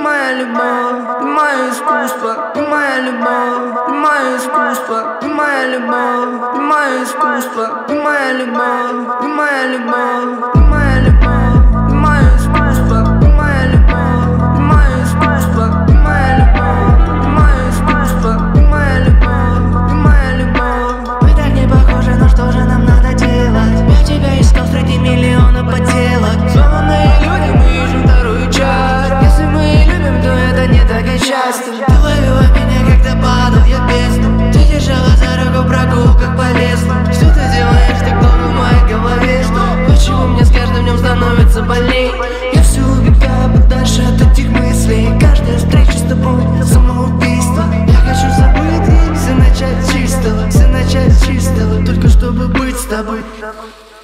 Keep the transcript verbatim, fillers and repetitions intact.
моя любовь, ты мое искусство, ты моя любовь, ты мое искусство, ты моя любовь, ты мое искусство, ты моя любовь, ты моя любовь, ты моя любовь, ты мое искусство, ты моя любовь, ты мое искусство, ты моя любовь, ты мое искусство, ты моя любовь, ты моя любовь. Мы так не похожи, но что же нам надо делать? Я тебя искал среди миллиона подделок. Сломанные люди, мы ищем вторую часть. Если мы и любим, то это не так и часто. Ты ловила меня, когда падал я в бездну. Ты держала за руку в прогулках по лесу. Что ты делаешь так долго в моей голове? Что? Почему мне с каждым днем становится больней? Я все убегаю подальше от этих мыслей. Каждая встреча с тобой — самоубийство. Я хочу забыть и все начать с чистого, все начать с чистого, только чтобы быть с тобой.